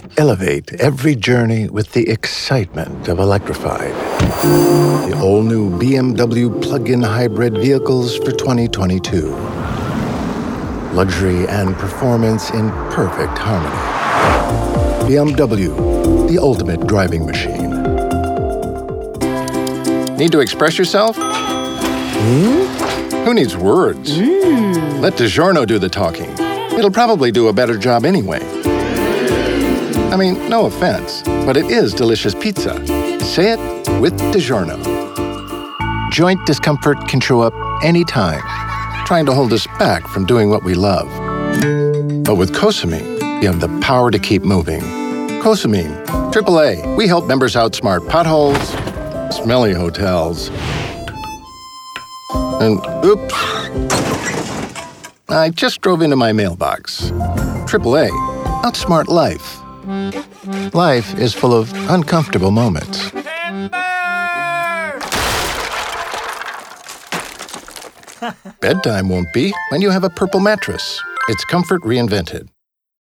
Elevate every journey with the excitement of electrified. The all-new BMW plug-in hybrid vehicles for 2022. Luxury and performance in perfect harmony. BMW, the ultimate driving machine. Need to express yourself? Who needs words? Let DiGiorno do the talking. It'll probably do a better job anyway. I mean, no offense, but it is delicious pizza. Say it with DiGiorno. Joint discomfort can show up anytime, trying to hold us back from doing what we love. But with Cosamine, you have the power to keep moving. Cosamine, AAA. We help members outsmart potholes, smelly hotels, and oops. I just drove into my mailbox. AAA, outsmart life. Life is full of uncomfortable moments. Bedtime won't be when you have a Purple mattress. It's comfort reinvented.